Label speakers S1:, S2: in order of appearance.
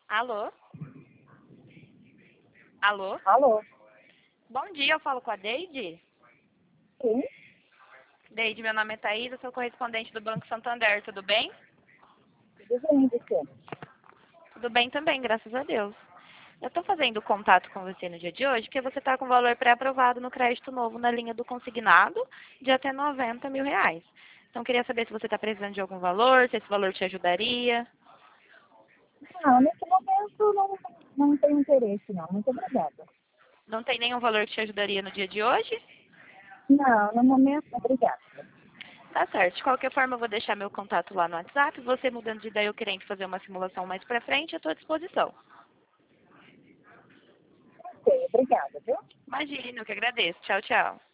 S1: Alô? Alô?
S2: Alô?
S1: Bom dia, eu falo com a Deide.
S2: Sim?
S1: Deide, meu nome é Thaís, eu sou correspondente do Banco Santander, tudo bem?
S2: Tudo bem, você?
S1: Tudo bem também, graças a Deus. Eu estou fazendo contato com você no dia de hoje porque você está com valor pré-aprovado no crédito novo na linha do consignado de até R$ 90.000. Então, queria saber se você está precisando de algum valor, se esse valor te ajudaria.
S2: Não, nesse momento não tenho interesse, não. Muito obrigada.
S1: Não tem nenhum valor que te ajudaria no dia de hoje?
S2: Não, no momento, obrigada.
S1: Tá certo. De qualquer forma, eu vou deixar meu contato lá no WhatsApp. Você mudando de ideia ou querendo fazer uma simulação mais pra frente, eu estou à disposição.
S2: Ok, obrigada, viu?
S1: Imagina, eu que agradeço. Tchau, tchau.